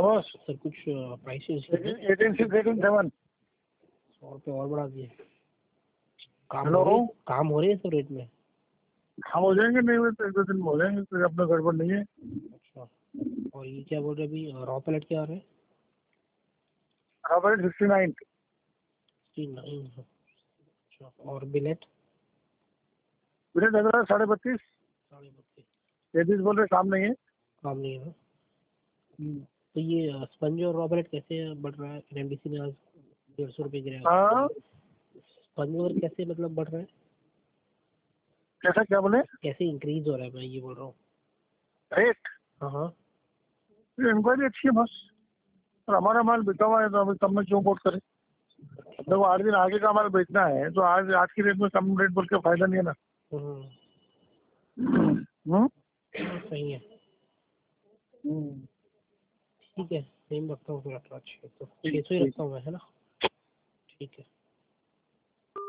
Boss? Sir कुछ prices 18,6, 18,7। 100 रुपये और बढ़ा दिए। हेलो, काम हो रहे हैं सब रेट में? हम हो जाएंगे, नहीं हुए तो 1-2 दिन में हो जाएंगे, कोई अपना गड़बड़ नहीं है। अच्छा, और ये क्या बोल रहे अभी रॉ पैलेट क्या आ रहे हैं? रॉबर्ट 69। 69। अच्छा, और बिलेट? मुझे लग रहा है 32.5। 32.5। 33 बोल रहे, काम नहीं है। काम नहीं है ना? तो ये स्पंज और रॉ पैलेट कैसे बढ़ रहा है? एनएमडीसी ने आज 150 रुपये गिराया। हाँ, स्पंज और कैसे मतलब बढ़ रहा है? कैसा, क्या बोले? कैसे इंक्रीज हो रहा है, मैं ये बोल रहा हूँ। रेट? हाँ हाँ। इंक्वायरी अच्छी है बस, और हमारा माल बिका हुआ है तो अभी कम में क्यों कोट करें? देखो 8 दिन आगे का माल बेचना है तो आज की रेट में कम रेट बोल के फायदा नहीं है ना। हम्म। सही है। ठीक है, सेम रखता हूँ फिर 18, 600 ही रखता हूँ मैं, है ना? ठीक है।